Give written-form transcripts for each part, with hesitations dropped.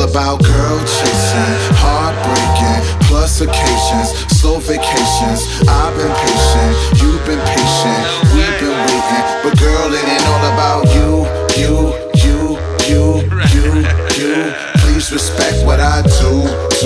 about girl chasing, heartbreaking, plus occasions, slow vacations. I've been patient, you've been patient, we've been waiting. But girl, it ain't all about you. Please respect what I do.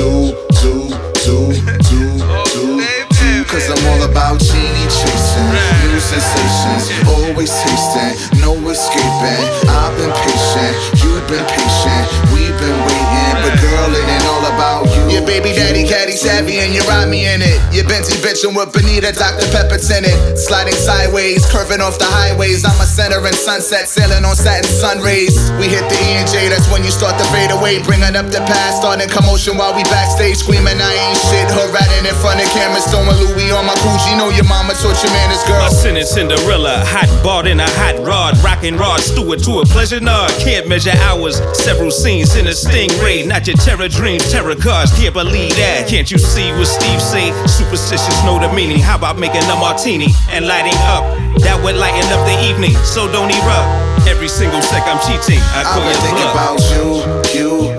Cause I'm all about genie chasing, new sensations, always tasting, no escaping. I've been patient, you've been patient, we've been waiting. But girl, it ain't all about you. Your baby daddy caddy savvy and you ride me in it. Your Bentley bitchin' with Benita, Dr. Pepper tinted. Sliding sideways, curving off the highways. I'm a center in sunset, sailing on satin sun rays. We hit the E and J, that's when you start to fade away. Bringing up the past, starting commotion while we backstage. Screaming I ain't shit, her ratting in front of cameras. Throwing Louis on my Gucci, know your mama taught your man this girl. My sin is Cinderella, hot bought in a hot rod. Rockin' Rod Stewart to a pleasure nod. Can't measure hours, several scenes in a Stingray. Not your terror dreams, terror cars, can't believe that. Can't you see what Steve say? Superstitious know the meaning. How about making a martini and lighting up? That would lighten up the evening, so don't erupt. Every single sec I'm cheating, I call I've been thinking about you.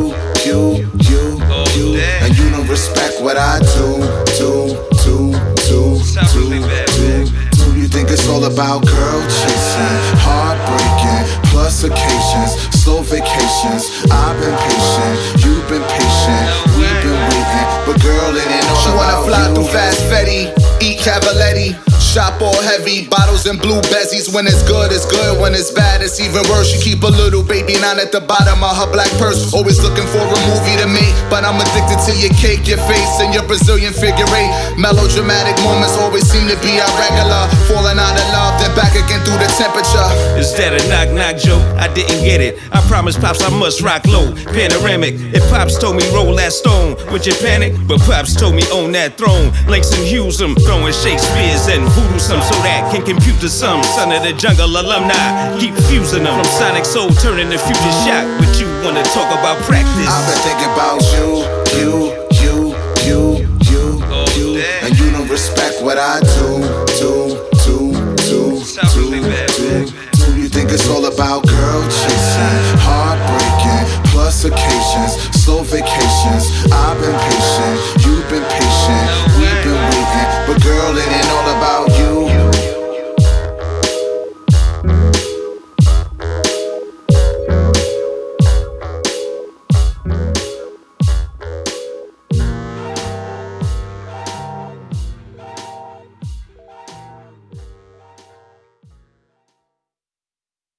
And you don't respect what I do. You think it's all about girl chasing, heartbreaking, plus occasions, slow vacations. I've been patient, you've been patient, we've been waiting. But girl, it ain't all She wanna about fly you. through fast Fetty, eat Cavaletti, shop all heavy, bottles and blue bezies. When it's good, it's good. When it's bad, it's even worse. She keep a little baby nine at the bottom of her black purse. Always looking for a movie to make, but I'm addicted to your cake, your face, and your Brazilian figure eight. Melodramatic moments always seem to be irregular. Falling out of love, then back again through the temperature. Is that a knock-knock joke? I didn't get it. I promised Pops I must rock low. Panoramic. If Pops told me roll that stone, would you panic? But Pops told me own that throne. Langston Hughes him, throwing Shakespeare's and voodoo some so that can compute the sum. Son of the jungle alumni, keep fusing them. From Sonic Soul turning the future shock. But you wanna talk about practice? I've been thinking about you. And you don't respect what I do. You think it's all about girl chasing, heartbreaking, plus occasions, slow vacations. I've been patient.